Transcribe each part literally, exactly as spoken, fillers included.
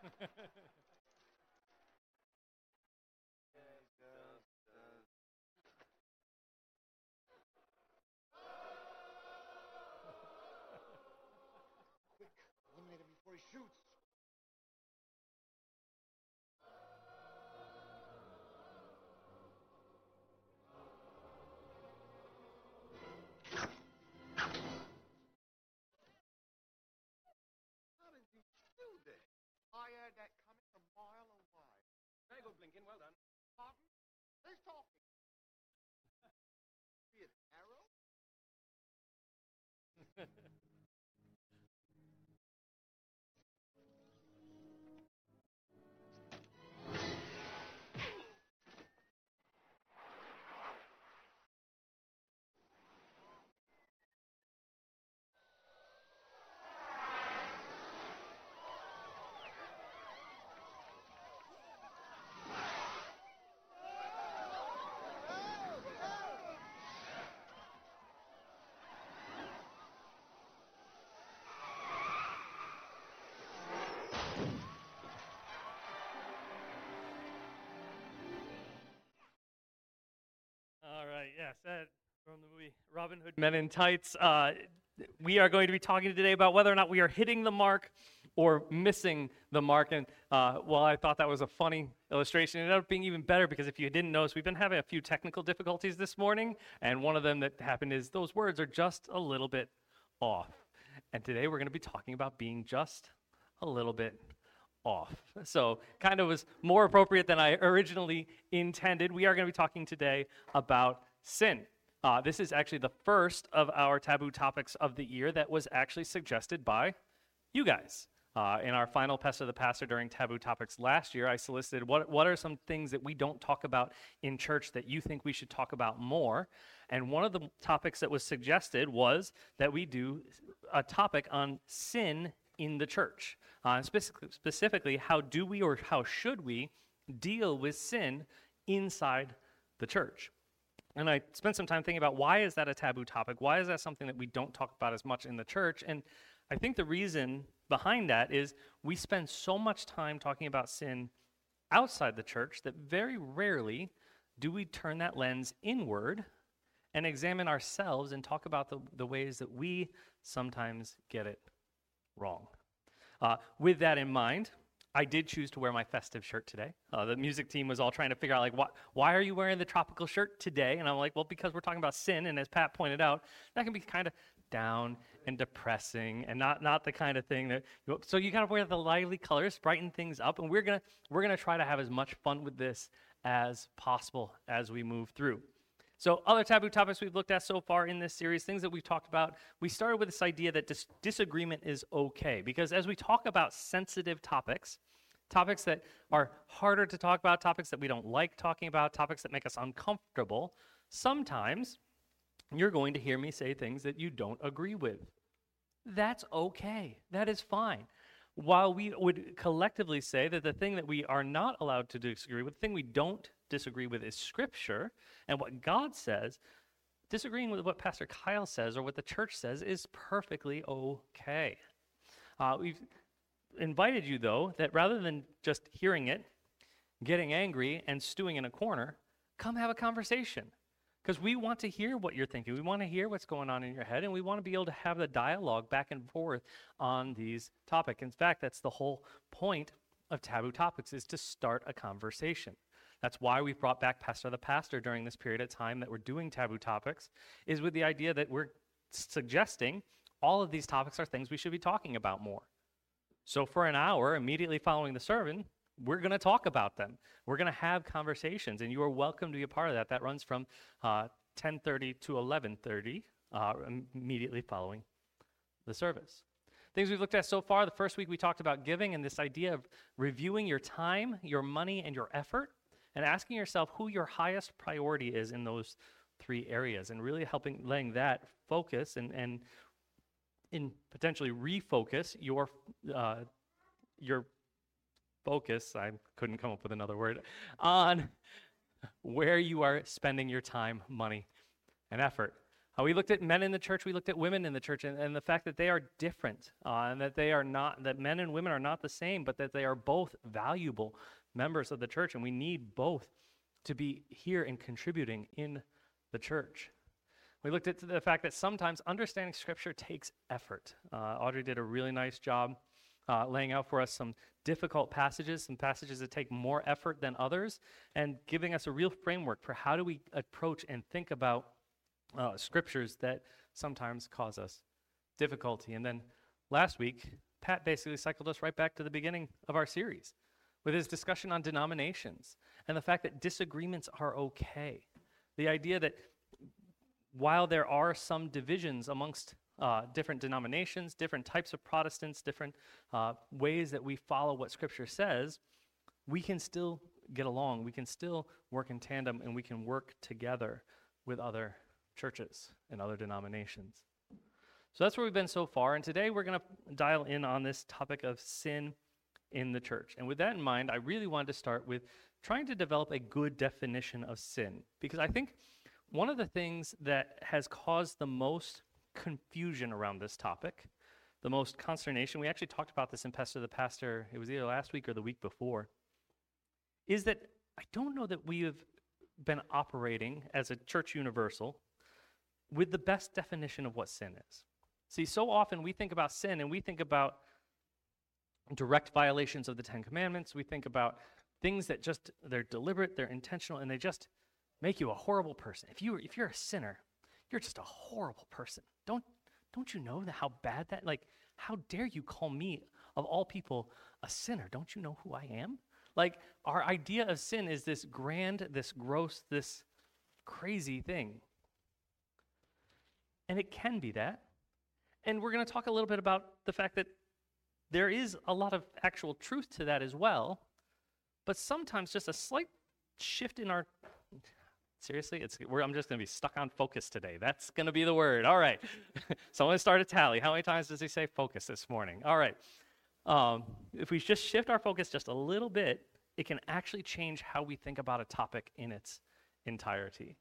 Quick, eliminate him before he shoots. How did you do that? I heard that coming a mile away. Very good, Blinken. Well done. Pardon? Who's talking? See an arrow? All right, yes, that from the movie Robin Hood Men in Tights. Uh, we are going to be talking today about whether or not we are hitting the mark or missing the mark. And uh, while I thought that was a funny illustration, it ended up being even better because if you didn't notice, we've been having a few technical difficulties this morning, and one of them that happened is those words are just a little bit off. And today we're going to be talking about being just a little bit off. So kind of was more appropriate than I originally intended. We are going to be talking today about sin. Uh, this is actually the first of our taboo topics of the year that was actually suggested by you guys. Uh, in our final Pest of the Pastor during taboo topics last year, I solicited what, what are some things that we don't talk about in church that you think we should talk about more. And one of the topics that was suggested was that we do a topic on sin in the church. Uh, specifically, specifically, how do we or how should we deal with sin inside the church? And I spent some time thinking about why is that a taboo topic? Why is that something that we don't talk about as much in the church? And I think the reason behind that is we spend so much time talking about sin outside the church that very rarely do we turn that lens inward and examine ourselves and talk about the, the ways that we sometimes get it wrong. Uh, with that in mind, I did choose to wear my festive shirt today. Uh, the music team was all trying to figure out, like, why, why are you wearing the tropical shirt today? And I'm like, well, because we're talking about sin, and as Pat pointed out, that can be kind of down and depressing, and not not the kind of thing that. You, so you got to wear the lively colors, brighten things up, and we're gonna we're gonna try to have as much fun with this as possible as we move through. So other taboo topics we've looked at so far in this series, things that we've talked about, we started with this idea that dis- disagreement is okay. Because as we talk about sensitive topics, topics that are harder to talk about, topics that we don't like talking about, topics that make us uncomfortable, sometimes you're going to hear me say things that you don't agree with. That's okay. That is fine. While we would collectively say that the thing that we are not allowed to disagree with, the thing we don't disagree with is Scripture and what God says, disagreeing with what Pastor Kyle says or what the church says is perfectly okay. Uh, we've invited you, though, that rather than just hearing it, getting angry, and stewing in a corner, come have a conversation. Because we want to hear what you're thinking. We want to hear what's going on in your head, and we want to be able to have the dialogue back and forth on these topics. In fact, that's the whole point of taboo topics, is to start a conversation. That's why we've brought back Pastor the Pastor during this period of time that we're doing taboo topics, is with the idea that we're suggesting all of these topics are things we should be talking about more. So for an hour, immediately following the sermon, we're going to talk about them. We're going to have conversations, and you are welcome to be a part of that. That runs from uh, ten thirty to eleven thirty, uh, immediately following the service. Things we've looked at so far, the first week we talked about giving and this idea of reviewing your time, your money, and your effort, and asking yourself who your highest priority is in those three areas, and really helping, letting that focus and, and in potentially refocus your uh, your focus, I couldn't come up with another word, on where you are spending your time, money, and effort. Uh, we looked at men in the church, we looked at women in the church, and, and the fact that they are different, uh, and that they are not, that men and women are not the same, but that they are both valuable members of the church, and we need both to be here and contributing in the church. We looked at the fact that sometimes understanding Scripture takes effort. Uh, Audrey did a really nice job uh, laying out for us some difficult passages, some passages that take more effort than others, and giving us a real framework for how do we approach and think about uh, Scriptures that sometimes cause us difficulty. And then last week, Pat basically cycled us right back to the beginning of our series with his discussion on denominations and the fact that disagreements are okay. The idea that while there are some divisions amongst uh, different denominations, different types of Protestants, different uh, ways that we follow what Scripture says, we can still get along. We can still work in tandem, and we can work together with other churches and other denominations. So that's where we've been so far, and today we're going to dial in on this topic of sin in the church. And with that in mind, I really wanted to start with trying to develop a good definition of sin, because I think one of the things that has caused the most confusion around this topic, the most consternation, we actually talked about this in Pastor the Pastor, it was either last week or the week before, is that I don't know that we have been operating as a church universal with the best definition of what sin is. See, so often we think about sin and we think about direct violations of the Ten Commandments. We think about things that just, they're deliberate, they're intentional, and they just make you a horrible person. If you if you're a sinner, you're just a horrible person. Don't don't you know that how bad that, like, how dare you call me, of all people, a sinner? Don't you know who I am? Like, our idea of sin is this grand, this gross, this crazy thing. And it can be that. And we're going to talk a little bit about the fact that there is a lot of actual truth to that as well, but sometimes just a slight shift in our Seriously, it's we're, I'm just going to be stuck on focus today. That's going to be the word. All right. So I'm going to start a tally. How many times does he say focus this morning? All right. Um, if we just shift our focus just a little bit, it can actually change how we think about a topic in its entirety.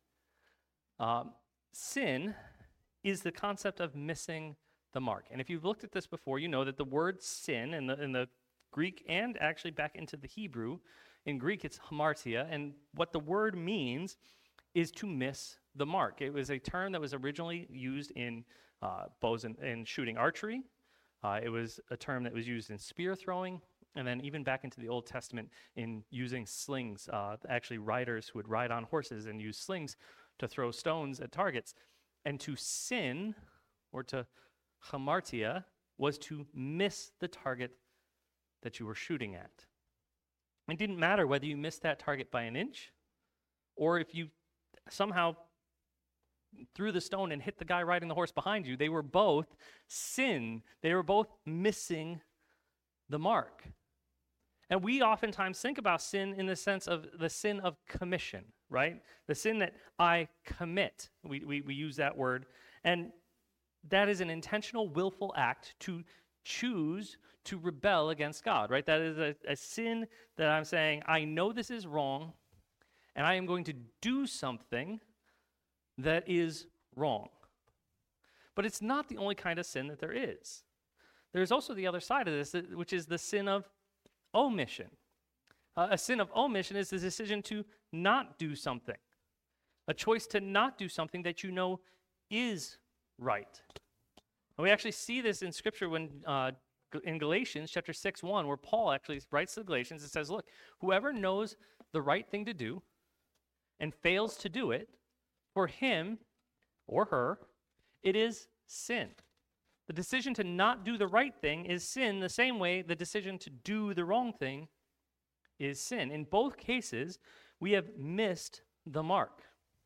Um, sin is the concept of missing the mark. And if you've looked at this before, you know that the word sin in the, in the Greek and actually back into the Hebrew, in Greek it's hamartia, and what the word means is to miss the mark. It was a term that was originally used in uh, bows and, and shooting archery. Uh, it was a term that was used in spear throwing, and then even back into the Old Testament in using slings. Uh, actually, riders who would ride on horses and use slings to throw stones at targets. And to sin, or to hamartia, was to miss the target that you were shooting at. It didn't matter whether you missed that target by an inch, or if you somehow threw the stone and hit the guy riding the horse behind you. They were both sin. They were both missing the mark. And we oftentimes think about sin in the sense of the sin of commission, right? The sin that I commit. We, we, we use that word. And that is an intentional, willful act to choose to rebel against God, right? That is a, a sin that I'm saying, I know this is wrong, and I am going to do something that is wrong. But it's not the only kind of sin that there is. There's also the other side of this, which is the sin of omission. Uh, a sin of omission is the decision to not do something, a choice to not do something that you know is right. And we actually see this in Scripture when uh, in Galatians chapter six, one, where Paul actually writes to the Galatians and says, look, whoever knows the right thing to do and fails to do it, for him or her, it is sin. The decision to not do the right thing is sin, the same way the decision to do the wrong thing is sin. In both cases, we have missed the mark.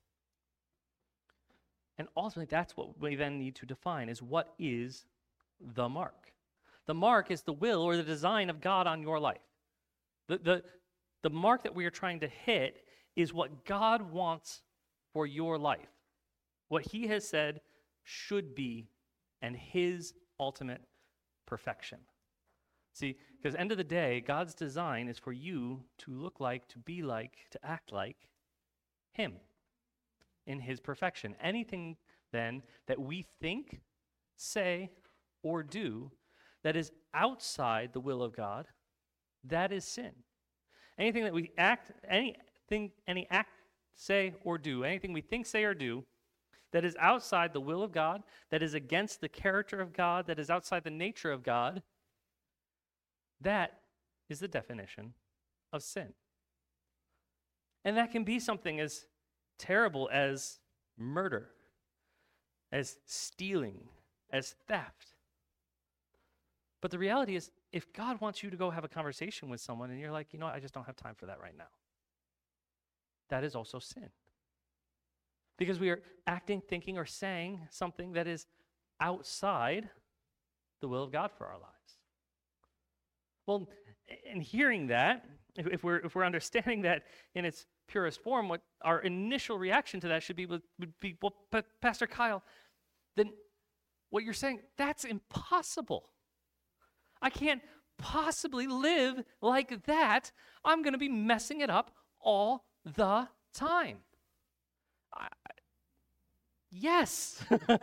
And ultimately, that's what we then need to define, is what is the mark? The mark is the will or the design of God on your life. The, the, the mark that we are trying to hit is what God wants for your life, what he has said should be, and his ultimate perfection. See, because end of the day, God's design is for you to look like, to be like, to act like him in his perfection. Anything then, that we think, say, or do that is outside the will of God, that is sin. Anything that we act, anything, any act, say, or do, anything we think, say, or do that is outside the will of God, that is against the character of God, that is outside the nature of God, that is the definition of sin. And that can be something as terrible as murder, as stealing, as theft. But the reality is, if God wants you to go have a conversation with someone and you're like, you know what, I just don't have time for that right now, that is also sin. Because we are acting, thinking, or saying something that is outside the will of God for our lives. Well, in hearing that, if, if we're if we're understanding that in its purest form, what our initial reaction to that should be would, would be, well, but Pastor Kyle, then what you're saying, that's impossible. I can't possibly live like that. I'm going to be messing it up all the time. I, yes.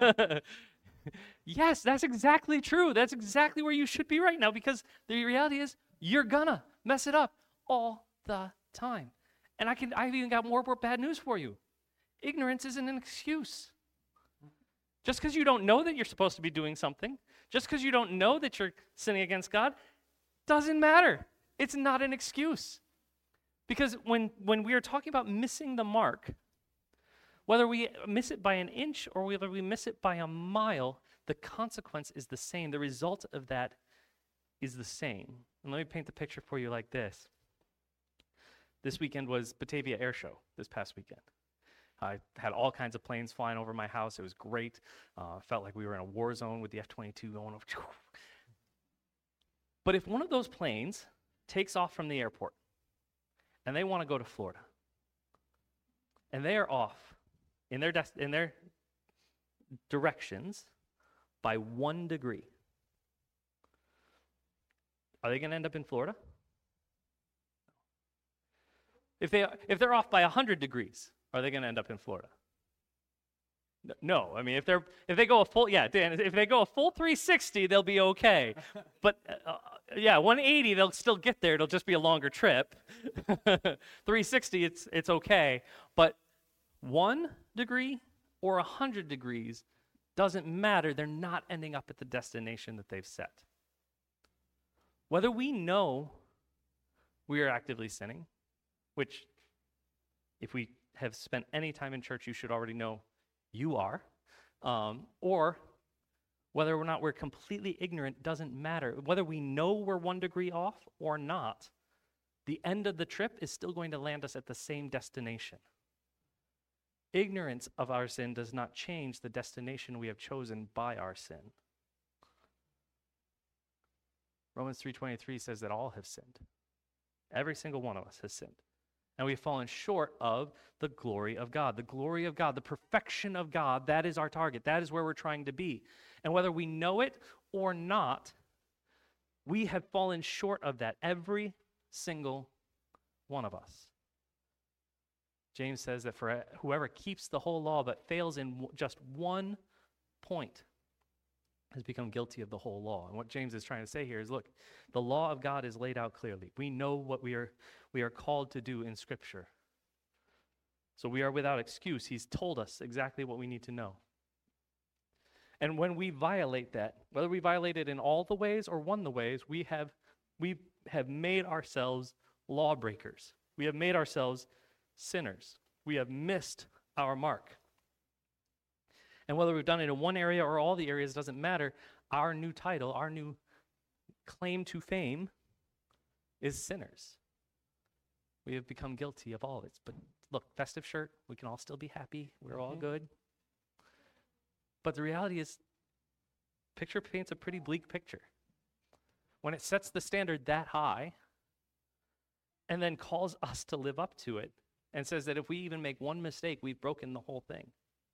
Yes, that's exactly true. That's exactly where you should be right now, because the reality is you're gonna mess it up all the time. And I can I've even got more, more bad news for you. Ignorance isn't an excuse. Just because you don't know that you're supposed to be doing something, just because you don't know that you're sinning against God, doesn't matter. It's not an excuse. Because when, when we are talking about missing the mark, whether we miss it by an inch or whether we miss it by a mile, the consequence is the same. The result of that is the same. And let me paint the picture for you like this. This weekend was Batavia Air Show, this past weekend. I had all kinds of planes flying over my house. It was great. Uh, felt like we were in a war zone with the F twenty-two going over. But if one of those planes takes off from the airport and they want to go to Florida, and they are off in their des- in their directions by one degree, are they going to end up in Florida? If they if they're off by one hundred degrees, are they going to end up in Florida? No. I mean, if they're if they go a full yeah, Dan, if they go a full three sixty, they'll be okay. But uh, yeah, one eighty, they'll still get there. It'll just be a longer trip. three sixty, it's it's okay. But one degree or one hundred degrees doesn't matter. They're not ending up at the destination that they've set. Whether we know we are actively sinning, which if we have spent any time in church, you should already know you are, um, or whether or not we're completely ignorant doesn't matter. Whether we know we're one degree off or not, the end of the trip is still going to land us at the same destination. Ignorance of our sin does not change the destination we have chosen by our sin. Romans three twenty-three says that all have sinned. Every single one of us has sinned. And we've fallen short of the glory of God. The glory of God, the perfection of God, that is our target. That is where we're trying to be. And whether we know it or not, we have fallen short of that, every single one of us. James says that for whoever keeps the whole law but fails in just one point has become guilty of the whole law. And what James is trying to say here is, look, the law of God is laid out clearly. We know what we are we are called to do in Scripture. So we are without excuse. He's told us exactly what we need to know. And when we violate that, whether we violate it in all the ways or one of the ways, we have we have made ourselves lawbreakers. We have made ourselves sinners. We have missed our mark. And whether we've done it in one area or all the areas doesn't matter. Our new title, our new claim to fame is sinners. We have become guilty of all of it. But look, festive shirt, we can all still be happy. We're all good. But the reality is, picture paints a pretty bleak picture. When it sets the standard that high and then calls us to live up to it and says that if we even make one mistake, we've broken the whole thing.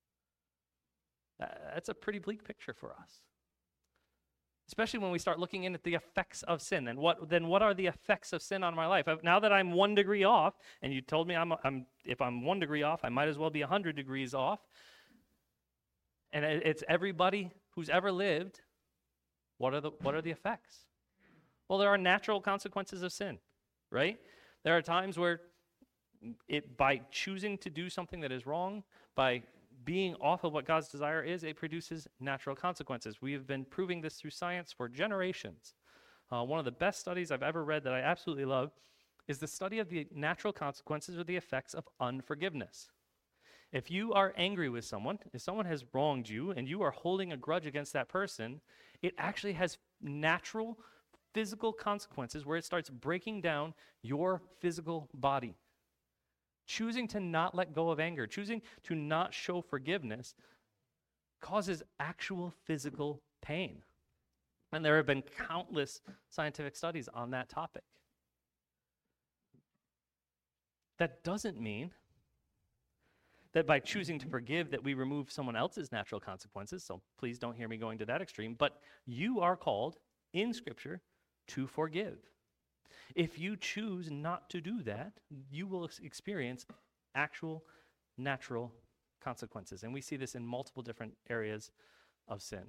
That's a pretty bleak picture for us. Especially when we start looking in at the effects of sin. And what then what are the effects of sin on my life? Now that I'm one degree off, and you told me I'm, I'm if I'm one degree off, I might as well be one hundred degrees off. And it- it's everybody who's ever lived. What are the what are the effects? Well, there are natural consequences of sin, right? There are times where it by choosing to do something that is wrong, by being off of what God's desire is, it produces natural consequences. We have been proving this through science for generations. Uh, one of the best studies I've ever read that I absolutely love is the study of the natural consequences or the effects of unforgiveness. If you are angry with someone, if someone has wronged you and you are holding a grudge against that person, it actually has natural physical consequences where it starts breaking down your physical body. Choosing to not let go of anger, choosing to not show forgiveness causes actual physical pain. And there have been countless scientific studies on that topic. That doesn't mean that by choosing to forgive that we remove someone else's natural consequences, so please don't hear me going to that extreme, but you are called in Scripture to forgive. If you choose not to do that, you will ex- experience actual natural consequences. And we see this in multiple different areas of sin.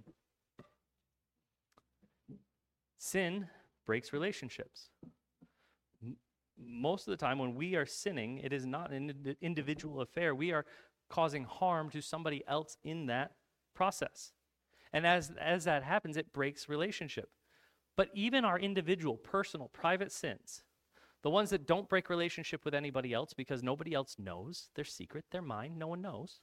Sin breaks relationships. M- Most of the time when we are sinning, it is not an ind- individual affair. We are causing harm to somebody else in that process. And as, as that happens, it breaks relationship. But even our individual, personal, private sins, the ones that don't break relationship with anybody else because nobody else knows, they're secret, they're mine, no one knows,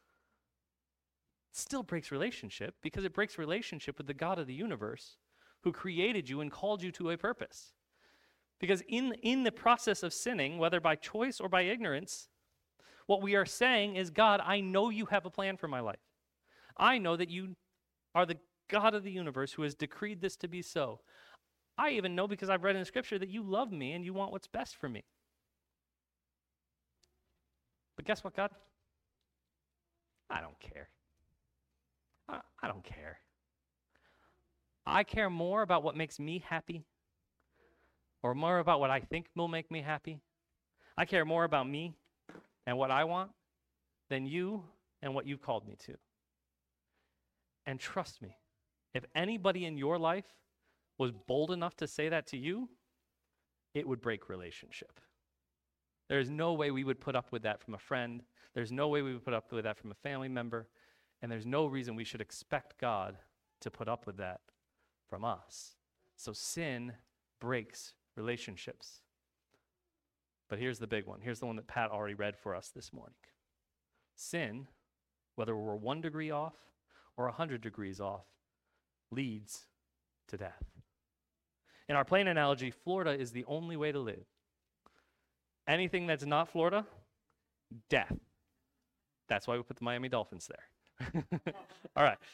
still breaks relationship because it breaks relationship with the God of the universe who created you and called you to a purpose. Because in, in the process of sinning, whether by choice or by ignorance, what we are saying is, God, I know you have a plan for my life. I know that you are the God of the universe who has decreed this to be so. I even know because I've read in Scripture that you love me and you want what's best for me. But guess what, God? I don't care. I, I don't care. I care more about what makes me happy or more about what I think will make me happy. I care more about me and what I want than you and what you've called me to. And trust me, if anybody in your life was bold enough to say that to you, it would break relationship. There's no way we would put up with that from a friend. There's no way we would put up with that from a family member. And there's no reason we should expect God to put up with that from us. So sin breaks relationships. But here's the big one. Here's the one that Pat already read for us this morning. Sin, whether we're one degree off or a hundred degrees off, leads to death. In our plane analogy, Florida is the only way to live. Anything that's not Florida, death. That's why we put the Miami Dolphins there. All right.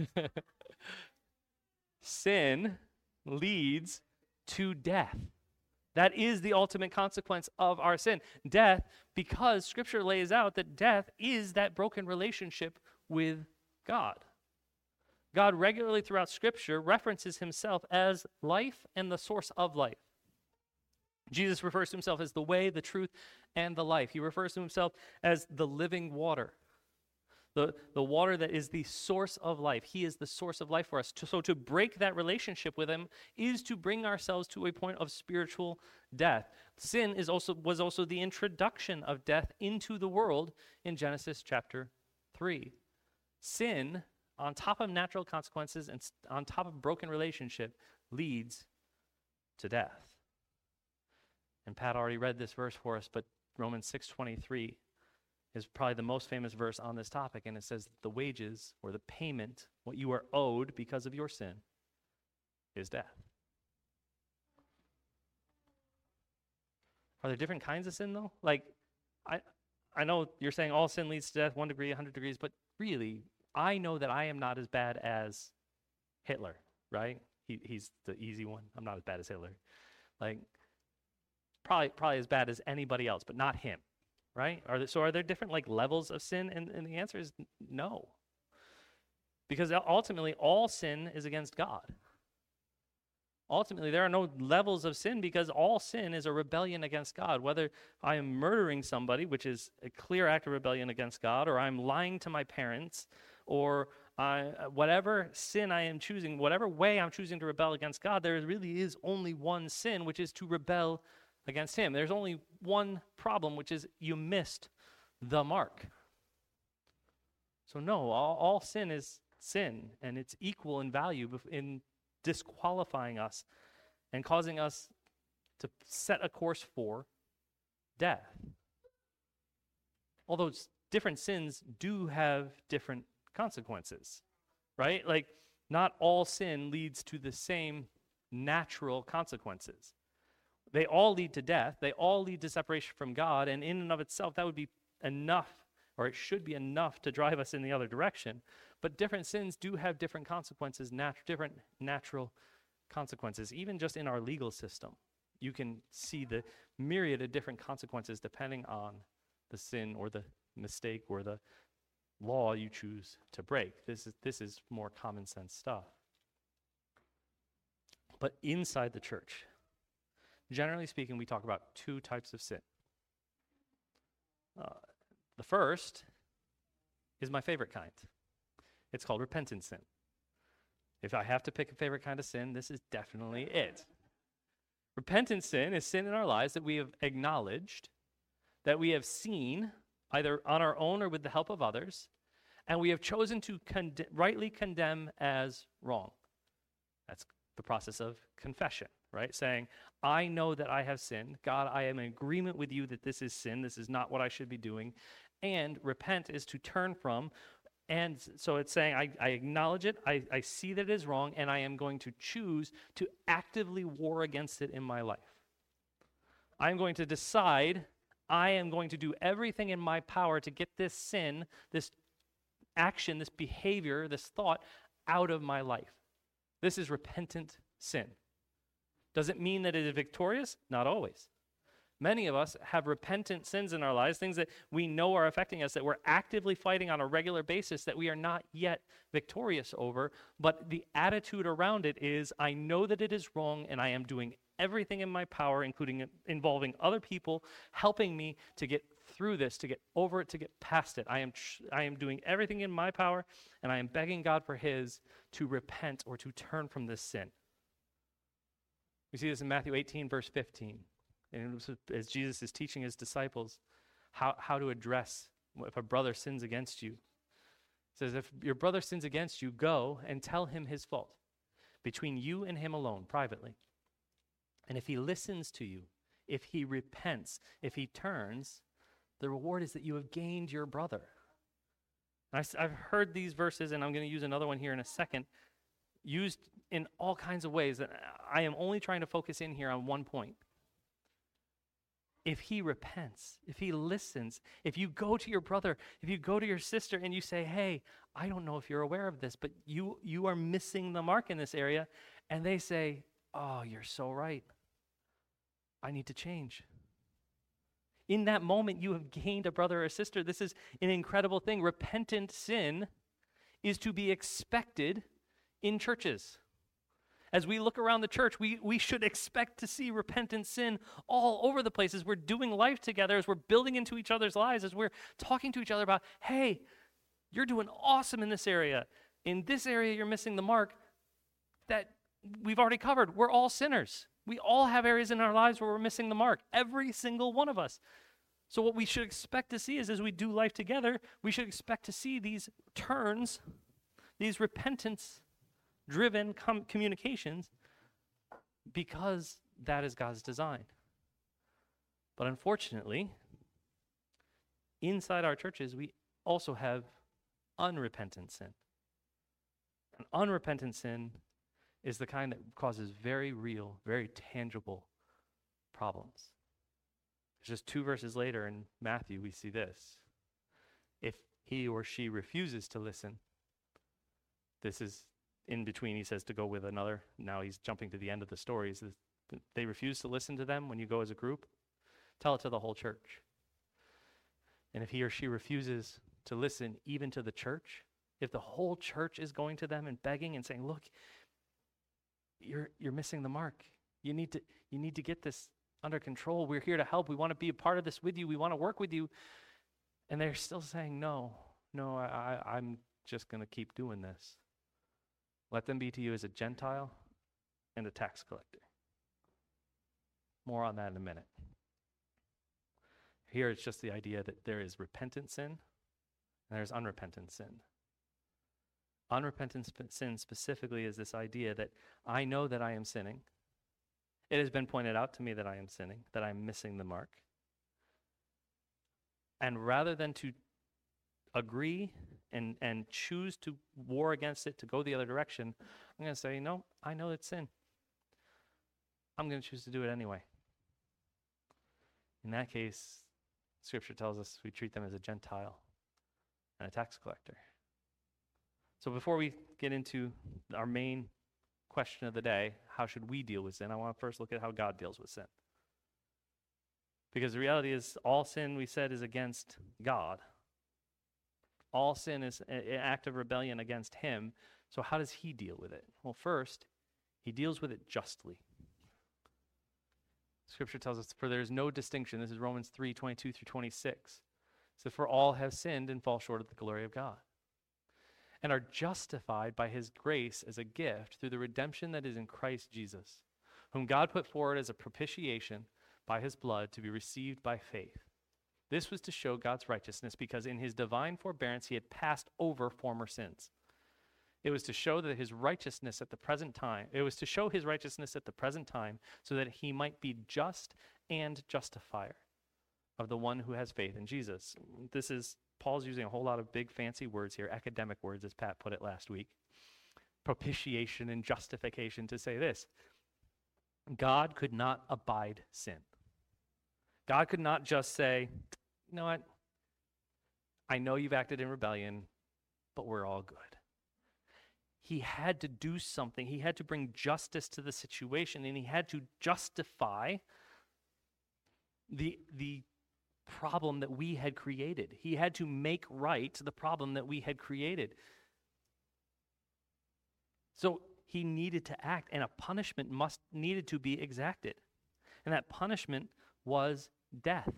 Sin leads to death. That is the ultimate consequence of our sin. Death, because Scripture lays out that death is that broken relationship with God. God regularly throughout Scripture references himself as life and the source of life. Jesus refers to himself as the way, the truth, and the life. He refers to himself as the living water, the, the water that is the source of life. He is the source of life for us. So to break that relationship with him is to bring ourselves to a point of spiritual death. Sin is also was also the introduction of death into the world in Genesis chapter three. Sin, on top of natural consequences and on top of broken relationship, leads to death. And Pat already read this verse for us, but Romans six twenty-three is probably the most famous verse on this topic, and it says the wages or the payment, what you are owed because of your sin, is death. Are there different kinds of sin, though? Like, I I know you're saying all sin leads to death, one degree, a hundred degrees, but really, I know that I am not as bad as Hitler, right? He, he's the easy one. I'm not as bad as Hitler. Like, probably probably as bad as anybody else, but not him, right? Are there, so are there different like levels of sin? And, and the answer is n- no. Because ultimately, all sin is against God. Ultimately, there are no levels of sin because all sin is a rebellion against God. Whether I am murdering somebody, which is a clear act of rebellion against God, or I'm lying to my parents, or I, whatever sin I am choosing, whatever way I'm choosing to rebel against God, there really is only one sin, which is to rebel against him. There's only one problem, which is you missed the mark. So no, all, all sin is sin, and it's equal in value in disqualifying us and causing us to set a course for death. Although different sins do have different consequences, right? Like, not all sin leads to the same natural consequences. They all lead to death. They all lead to separation from God, and in and of itself, that would be enough, or it should be enough to drive us in the other direction. But different sins do have different consequences, nat- different natural consequences. Even just in our legal system, you can see the myriad of different consequences depending on the sin or the mistake or the law you choose to break. This is this is more common sense stuff. But inside the church, generally speaking, we talk about two types of sin. Uh, the first is my favorite kind. It's called repentant sin. If I have to pick a favorite kind of sin, this is definitely it. Repentant sin is sin in our lives that we have acknowledged, that we have seen, either on our own or with the help of others, and we have chosen to conde- rightly condemn as wrong. That's the process of confession, right? Saying, I know that I have sinned. God, I am in agreement with you that this is sin. This is not what I should be doing. And repent is to turn from. And so it's saying, I, I acknowledge it, I, I see that it is wrong, and I am going to choose to actively war against it in my life. I'm going to decide I am going to do everything in my power to get this sin, this action, this behavior, this thought out of my life. This is repentant sin. Does it mean that it is victorious? Not always. Many of us have repentant sins in our lives, things that we know are affecting us, that we're actively fighting on a regular basis, that we are not yet victorious over. But the attitude around it is, I know that it is wrong, and I am doing everything in my power, including involving other people, helping me to get through this, to get over it, to get past it. I am tr- I am doing everything in my power, and I am begging God for his to repent or to turn from this sin. We see this in Matthew eighteen, verse fifteen. And as Jesus is teaching his disciples how, how to address if a brother sins against you. It says, if your brother sins against you, go and tell him his fault between you and him alone, privately. And if he listens to you, if he repents, if he turns, the reward is that you have gained your brother. And I, I've heard these verses, and I'm going to use another one here in a second, used in all kinds of ways. And I am only trying to focus in here on one point. If he repents, if he listens, if you go to your brother, if you go to your sister and you say, hey, I don't know if you're aware of this, but you you are missing the mark in this area, and they say, oh, you're so right. I need to change. In that moment, you have gained a brother or sister. This is an incredible thing. Repentant sin is to be expected in churches. As we look around the church, we, we should expect to see repentant sin all over the place as we're doing life together, as we're building into each other's lives, as we're talking to each other about, hey, you're doing awesome in this area. In this area, you're missing the mark that we've already covered. We're all sinners. We all have areas in our lives where we're missing the mark, every single one of us. So what we should expect to see is as we do life together, we should expect to see these turns, these repentance driven com- communications, because that is God's design. But unfortunately, inside our churches, we also have unrepentant sin. And unrepentant sin is the kind that causes very real, very tangible problems. Just two verses later in Matthew, we see this. If he or she refuses to listen, this is in between, he says to go with another. Now he's jumping to the end of the story. He says, they refuse to listen to them when you go as a group. Tell it to the whole church. And if he or she refuses to listen even to the church, if the whole church is going to them and begging and saying, look, you're you're missing the mark. You need to you need to get this under control. We're here to help. We want to be a part of this with you. We want to work with you. And they're still saying, no, no, I, I, I'm just going to keep doing this. Let them be to you as a Gentile and a tax collector. More on that in a minute. Here it's just the idea that there is repentant sin and there's unrepentant sin. Unrepentant sp- sin specifically is this idea that I know that I am sinning. It has been pointed out to me that I am sinning, that I'm missing the mark. And rather than to agree and, and choose to war against it, to go the other direction, I'm going to say, no, I know it's sin. I'm going to choose to do it anyway. In that case, Scripture tells us we treat them as a Gentile and a tax collector. So before we get into our main question of the day, how should we deal with sin, I want to first look at how God deals with sin. Because the reality is, all sin, we said, is against God. All sin is an act of rebellion against him. So how does he deal with it? Well, first, he deals with it justly. Scripture tells us, for there is no distinction. This is Romans three, twenty-two through twenty-six. So for all have sinned and fall short of the glory of God, and are justified by his grace as a gift through the redemption that is in Christ Jesus, whom God put forward as a propitiation by his blood to be received by faith. This was to show God's righteousness, because in his divine forbearance he had passed over former sins. It was to show that his righteousness at the present time, it was to show his righteousness at the present time, so that he might be just and justifier of the one who has faith in Jesus. This is, Paul's using a whole lot of big fancy words here, academic words, as Pat put it last week. Propitiation and justification, to say this: God could not abide sin. God could not just say, you know what, I know you've acted in rebellion, but we're all good. He had to do something. He had to bring justice to the situation, and he had to justify the, the problem that we had created. He had to make right the problem that we had created. So he needed to act, and a punishment must needed to be exacted. And that punishment was death.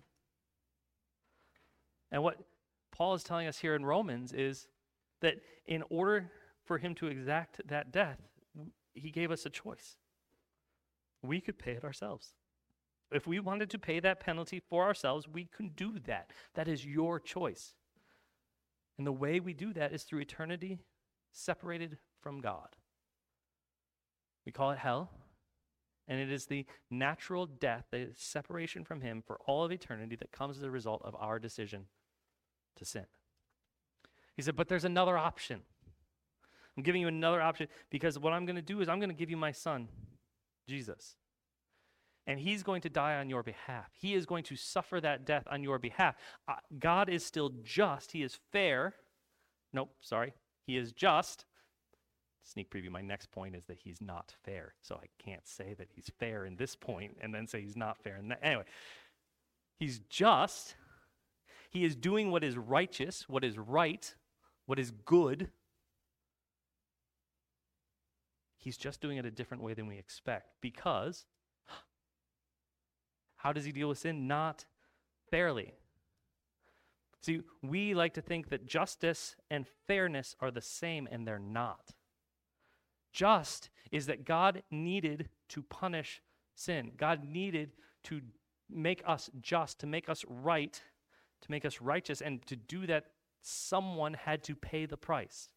And what Paul is telling us here in Romans is that in order for him to exact that death, he gave us a choice. We could pay it ourselves. If we wanted to pay that penalty for ourselves, we can do that. That is your choice. And the way we do that is through eternity separated from God. We call it hell, and it is the natural death, the separation from him for all of eternity that comes as a result of our decision to sin. He said, but there's another option. I'm giving you another option, because what I'm going to do is I'm going to give you my son, Jesus. And he's going to die on your behalf. He is going to suffer that death on your behalf. Uh, God is still just. He is fair. Nope, sorry. He is just. Sneak preview, my next point is that he's not fair. So I can't say that he's fair in this point and then say he's not fair in that. Anyway, he's just. He is doing what is righteous, what is right, what is good. He's just doing it a different way than we expect, because how does he deal with sin? Not fairly. See, we like to think that justice and fairness are the same, and they're not. Just is that God needed to punish sin. God needed to make us just, to make us right, to make us righteous, and to do that, someone had to pay the price.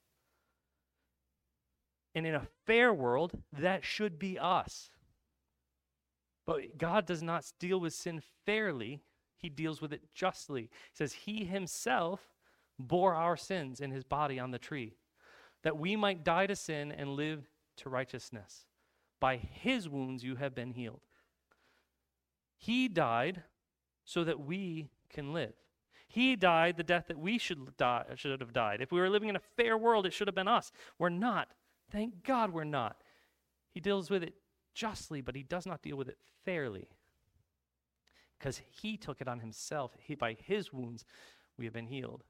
And in a fair world, that should be us. But God does not deal with sin fairly. He deals with it justly. He says he himself bore our sins in his body on the tree, that we might die to sin and live to righteousness. By his wounds you have been healed. He died so that we can live. He died the death that we should die, should have died. If we were living in a fair world, it should have been us. We're not. Thank God we're not. He deals with it justly, but he does not deal with it fairly, because he took it on himself. He, by his wounds, we have been healed.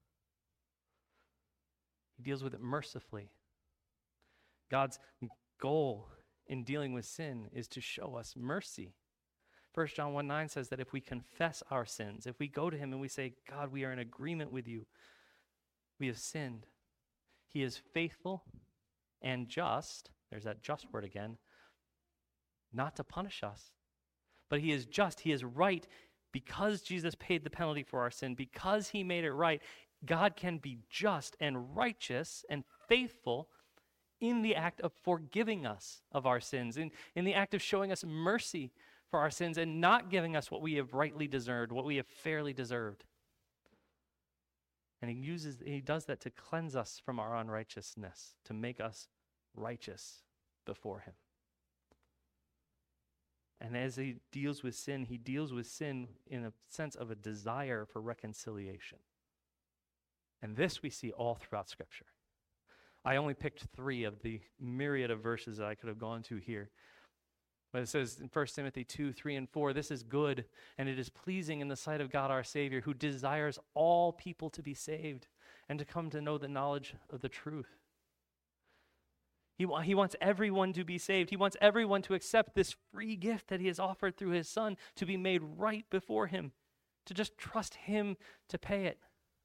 He deals with it mercifully. God's goal in dealing with sin is to show us mercy. First John one nine says that if we confess our sins, if we go to him and we say, God, we are in agreement with you, we have sinned, he is faithful and just, there's that just word again, not to punish us, but he is just, he is right. Because Jesus paid the penalty for our sin, because he made it right, God can be just and righteous and faithful in the act of forgiving us of our sins, in, in the act of showing us mercy for our sins and not giving us what we have rightly deserved, what we have fairly deserved. And he uses, he does that to cleanse us from our unrighteousness, to make us righteous before him. And as he deals with sin, he deals with sin in a sense of a desire for reconciliation. And this we see all throughout Scripture. I only picked three of the myriad of verses that I could have gone to here. But it says in First Timothy two, three, and four, this is good, and it is pleasing in the sight of God our Savior, who desires all people to be saved and to come to know the knowledge of the truth. He, wa- he wants everyone to be saved. He wants everyone to accept this free gift that he has offered through his Son, to be made right before him, to just trust him to pay it.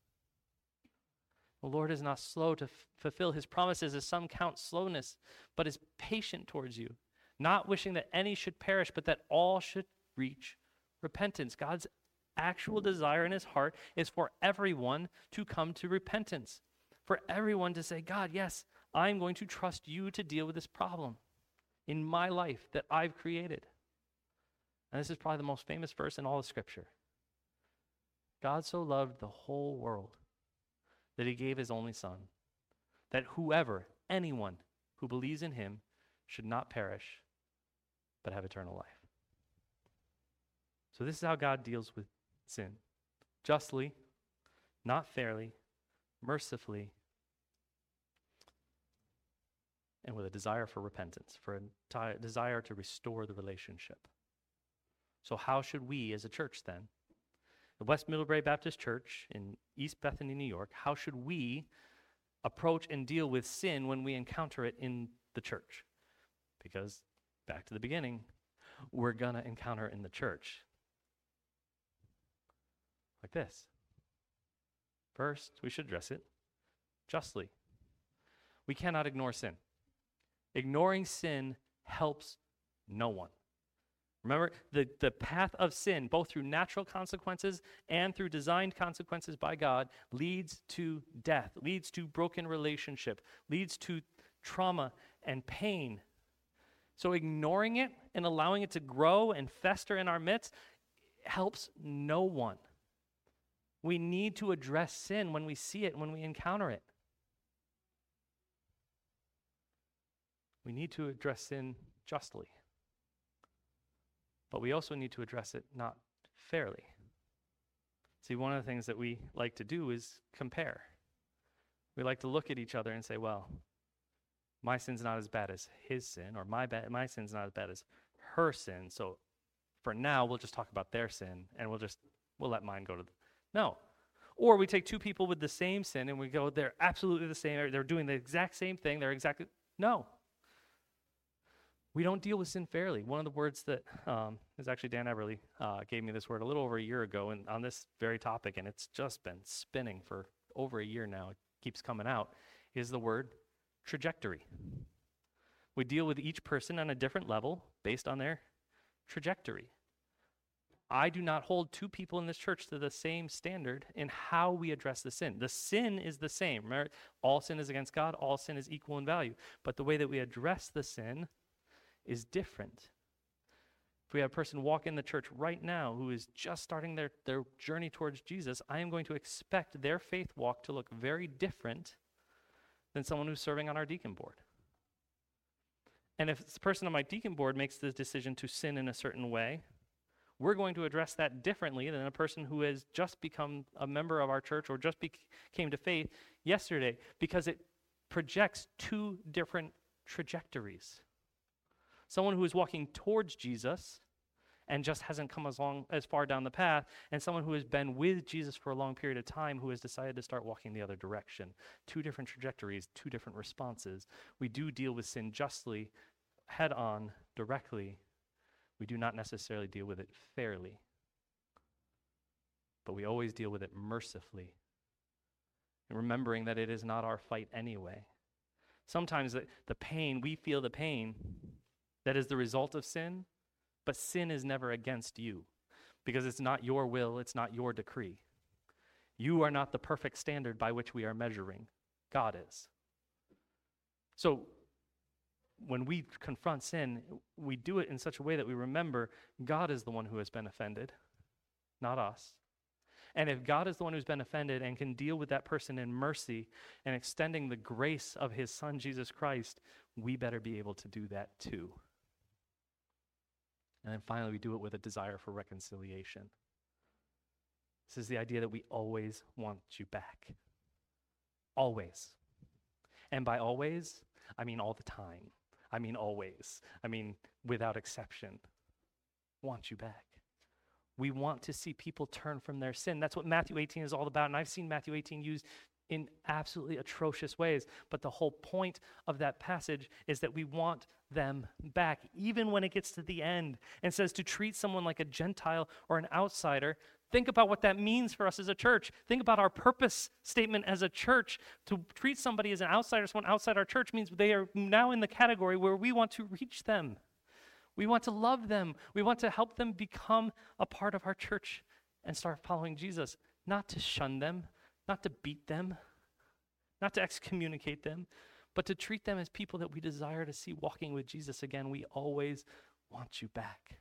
The Lord is not slow to f- fulfill his promises, as some count slowness, but is patient towards you, not wishing that any should perish, but that all should reach repentance. God's actual desire in his heart is for everyone to come to repentance, for everyone to say, God, yes, I'm going to trust you to deal with this problem in my life that I've created. And this is probably the most famous verse in all of Scripture. God so loved the whole world that he gave his only Son, that whoever, anyone who believes in him should not perish, but have eternal life. So this is how God deals with sin. Justly, not fairly, mercifully, and with a desire for repentance, for a t- desire to restore the relationship. So how should we as a church then, the West Middlebury Baptist Church in East Bethany, New York, how should we approach and deal with sin when we encounter it in the church? Because, back to the beginning, we're going to encounter it in the church. Like this. First, we should address it justly. We cannot ignore sin. Ignoring sin helps no one. Remember, the, the path of sin, both through natural consequences and through designed consequences by God, leads to death, leads to broken relationship, leads to trauma and pain. So ignoring it and allowing it to grow and fester in our midst helps no one. We need to address sin when we see it, when we encounter it. We need to address sin justly. But we also need to address it not fairly. See, one of the things that we like to do is compare. We like to look at each other and say, well, my sin's not as bad as his sin, or my ba- my sin's not as bad as her sin. So for now, we'll just talk about their sin, and we'll just, we'll let mine go to the... No. Or we take two people with the same sin, and we go, they're absolutely the same, they're doing the exact same thing, they're exactly... No. We don't deal with sin fairly. One of the words that um, is actually Dan Everly uh, gave me this word a little over a year ago and on this very topic, and it's just been spinning for over a year now. It keeps coming out, is the word trajectory. We deal with each person on a different level based on their trajectory. I do not hold two people in this church to the same standard in how we address the sin. The sin is the same. Remember, all sin is against God. All sin is equal in value. But the way that we address the sin is different. If we have a person walk in the church right now who is just starting their, their journey towards Jesus, I am going to expect their faith walk to look very different than someone who's serving on our deacon board. And if the person on my deacon board makes the decision to sin in a certain way, we're going to address that differently than a person who has just become a member of our church or just be- came to faith yesterday, because it projects two different trajectories. Someone who is walking towards Jesus and just hasn't come as long as far down the path, and someone who has been with Jesus for a long period of time who has decided to start walking the other direction. Two different trajectories, two different responses. We do deal with sin justly, head on, directly. We do not necessarily deal with it fairly, but we always deal with it mercifully. and remembering that it is not our fight anyway. Sometimes the, the pain, we feel the pain that is the result of sin, but sin is never against you because it's not your will, it's not your decree. You are not the perfect standard by which we are measuring. God is. So when we confront sin, we do it in such a way that we remember God is the one who has been offended, not us. And if God is the one who's been offended and can deal with that person in mercy and extending the grace of his son, Jesus Christ, we better be able to do that too. And then finally, we do it with a desire for reconciliation. This is the idea that we always want you back. Always. And by always, I mean all the time. I mean always. I mean without exception. Want you back. We want to see people turn from their sin. That's what Matthew eighteen is all about. And I've seen Matthew eighteen used in absolutely atrocious ways. But the whole point of that passage is that we want them back, even when it gets to the end and says to treat someone like a Gentile or an outsider. Think about what that means for us as a church. Think about our purpose statement as a church. To treat somebody as an outsider, someone outside our church, means they are now in the category where we want to reach them. We want to love them. We want to help them become a part of our church and start following Jesus. Not to shun them, not to beat them, not to excommunicate them, but to treat them as people that we desire to see walking with Jesus again. We always want you back.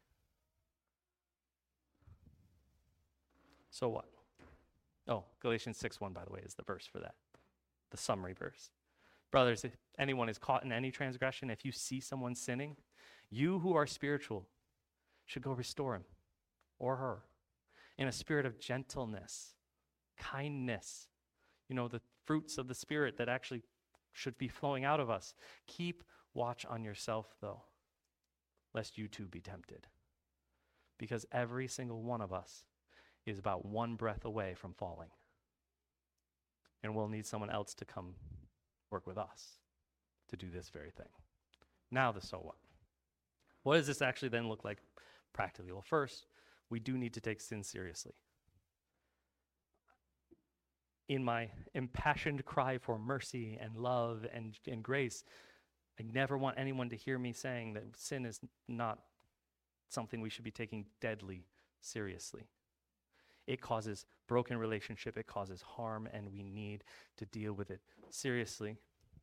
So what? Oh, Galatians six one, by the way, is the verse for that, the summary verse. Brothers, if anyone is caught in any transgression, if you see someone sinning, you who are spiritual should go restore him or her in a spirit of gentleness, kindness, you know, the fruits of the Spirit that actually should be flowing out of us. Keep watch on yourself, though, lest you too be tempted. Because every single one of us is about one breath away from falling. And we'll need someone else to come work with us to do this very thing. Now the so what? What does this actually then look like practically? Well, first, we do need to take sin seriously. In my impassioned cry for mercy and love and, and grace, I never want anyone to hear me saying that sin is not something we should be taking deadly seriously. It causes broken relationship, it causes harm, and we need to deal with it seriously.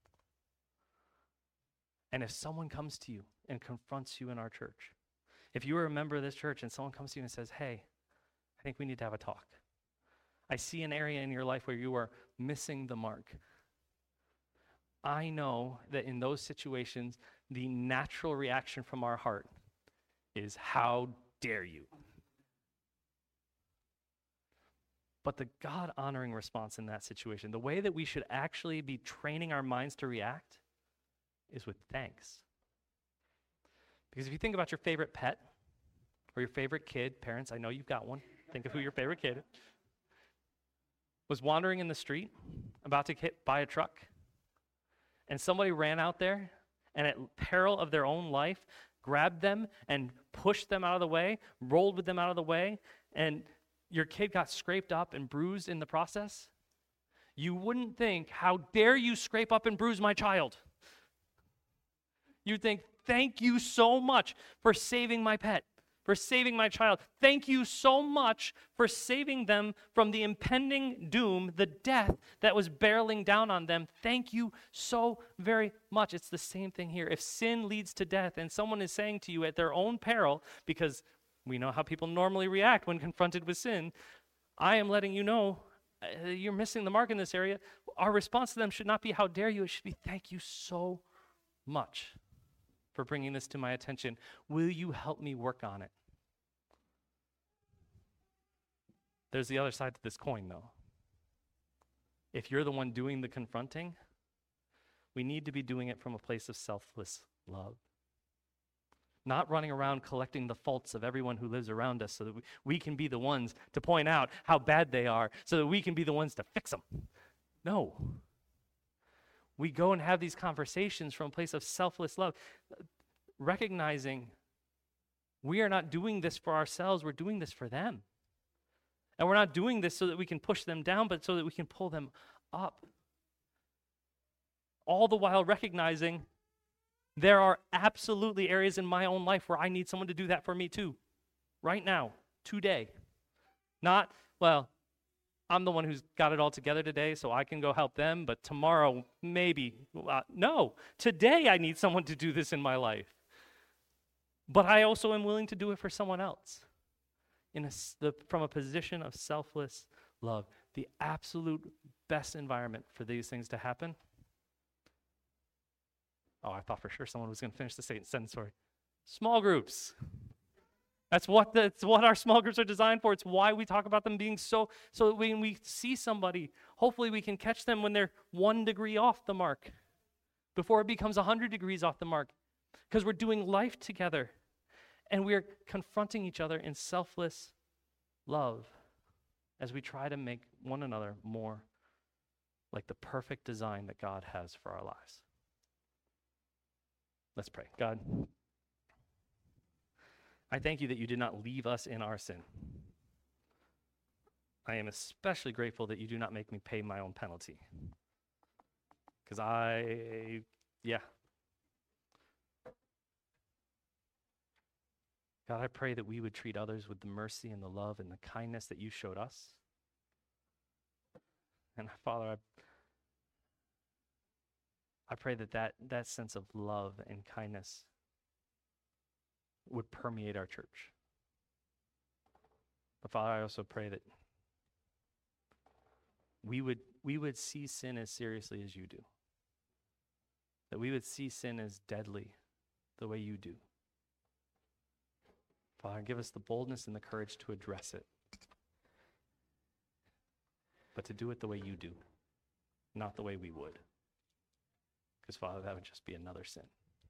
And if someone comes to you and confronts you in our church, if you are a member of this church and someone comes to you and says, hey, I think we need to have a talk. I see an area in your life where you are missing the mark. I know that in those situations, the natural reaction from our heart is, how dare you? But the God-honoring response in that situation, the way that we should actually be training our minds to react, is with thanks. Because if you think about your favorite pet or your favorite kid, parents, I know you've got one. Think of who your favorite kid is. Was wandering in the street, about to hit by a truck, and somebody ran out there and at peril of their own life, grabbed them and pushed them out of the way, rolled with them out of the way, and your kid got scraped up and bruised in the process, you wouldn't think, how dare you scrape up and bruise my child? You'd think, thank you so much for saving my pet, for saving my child. Thank you so much for saving them from the impending doom, the death that was barreling down on them. Thank you so very much. It's the same thing here. If sin leads to death and someone is saying to you at their own peril, because we know how people normally react when confronted with sin, I am letting you know uh, you're missing the mark in this area. Our response to them should not be, how dare you? It should be, thank you so much for bringing this to my attention. Will you help me work on it? There's the other side to this coin, though. If you're the one doing the confronting, we need to be doing it from a place of selfless love. Not running around collecting the faults of everyone who lives around us so that we, we can be the ones to point out how bad they are so that we can be the ones to fix them. No. We go and have these conversations from a place of selfless love, recognizing we are not doing this for ourselves, we're doing this for them. And we're not doing this so that we can push them down, but so that we can pull them up. All the while recognizing there are absolutely areas in my own life where I need someone to do that for me too. Right now, today. Not, well, I'm the one who's got it all together today, so I can go help them, but tomorrow, maybe. Uh, no, today I need someone to do this in my life. But I also am willing to do it for someone else in a, the, from a position of selfless love. The absolute best environment for these things to happen. Oh, I thought for sure someone was going to finish the sentence. Sorry. Small groups. That's what the, it's what our small groups are designed for. It's why we talk about them being so, so that when we see somebody, hopefully we can catch them when they're one degree off the mark before it becomes one hundred degrees off the mark. Because we're doing life together and we're confronting each other in selfless love as we try to make one another more like the perfect design that God has for our lives. Let's pray. God, I thank you that you did not leave us in our sin. I am especially grateful that you do not make me pay my own penalty. Because I, yeah. God, I pray that we would treat others with the mercy and the love and the kindness that you showed us. And Father, I, I pray that, that that sense of love and kindness would permeate our church. But Father, I also pray that we would we would see sin as seriously as you do. That we would see sin as deadly the way you do. Father, give us the boldness and the courage to address it. But to do it the way you do, not the way we would. Because, Father, that would just be another sin.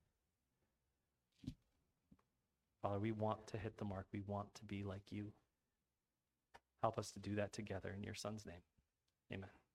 Father, we want to hit the mark. We want to be like you. Help us to do that together in your Son's name. Amen.